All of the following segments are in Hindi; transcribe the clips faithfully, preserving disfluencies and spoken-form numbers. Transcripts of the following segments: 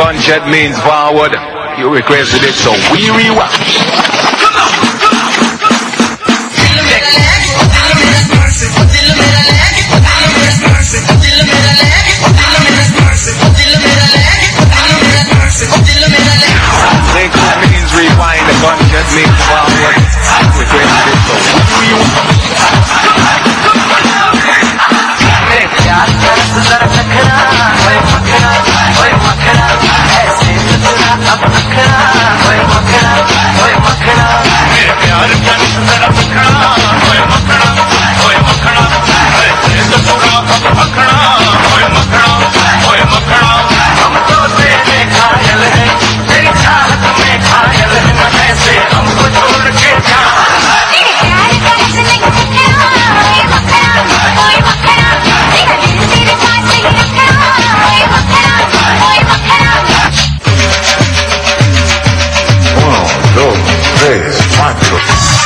gunshot means forward. You requested it, so we rewind. Gunshot means rewind. The gunshot means forward. You requested it, so we rewind. Tres, cuatro.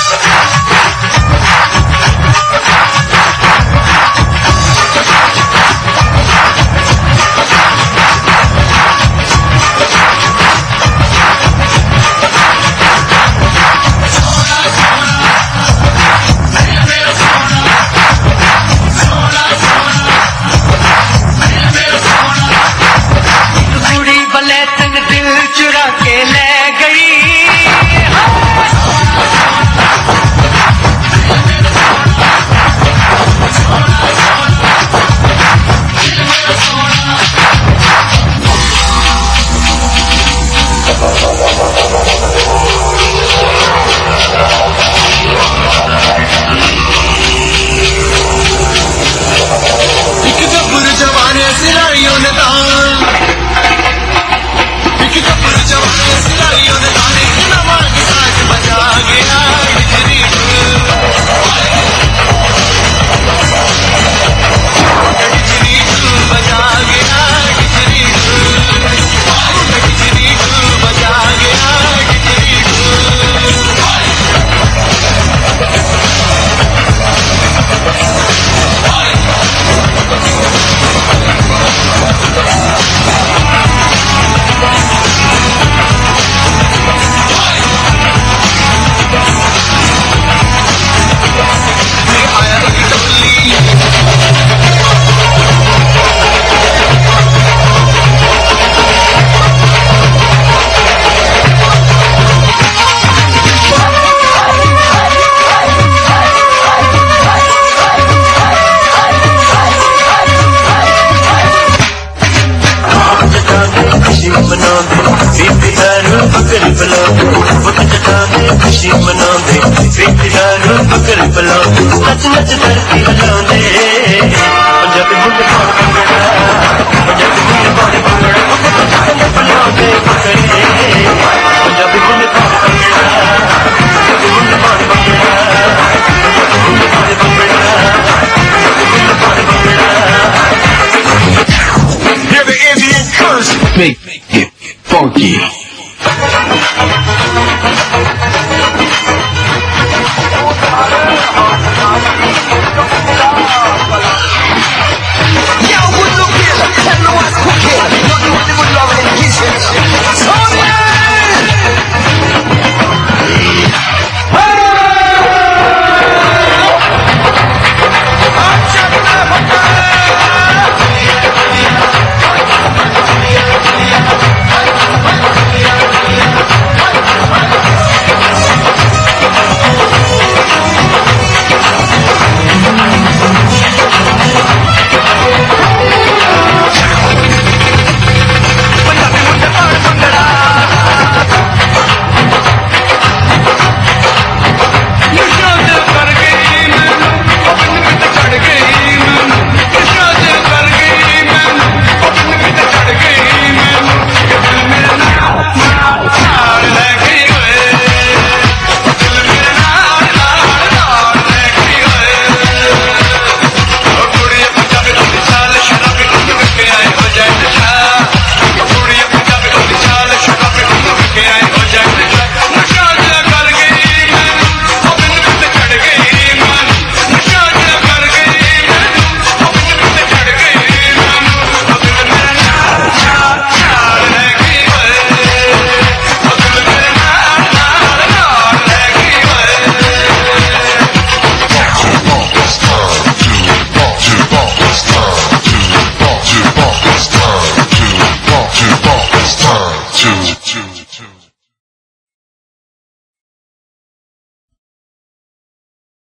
खुशी मनांदे बेकरार बकर बुलांदे नच नच धरती हिलांदे पंजाबी मुंडे पाण भंगड़ा पंजाबी मुंडे पाण भंगड़ा बुलांदे बकरे पंजाबी मुंडे पाण भंगड़ा पंजाबी मुंडे पाण भंगड़ा पंजाबी मुंडे पाण भंगड़ा पंजाबी मुंडे पाण bhangra Hear the Indian curse. Make it funky.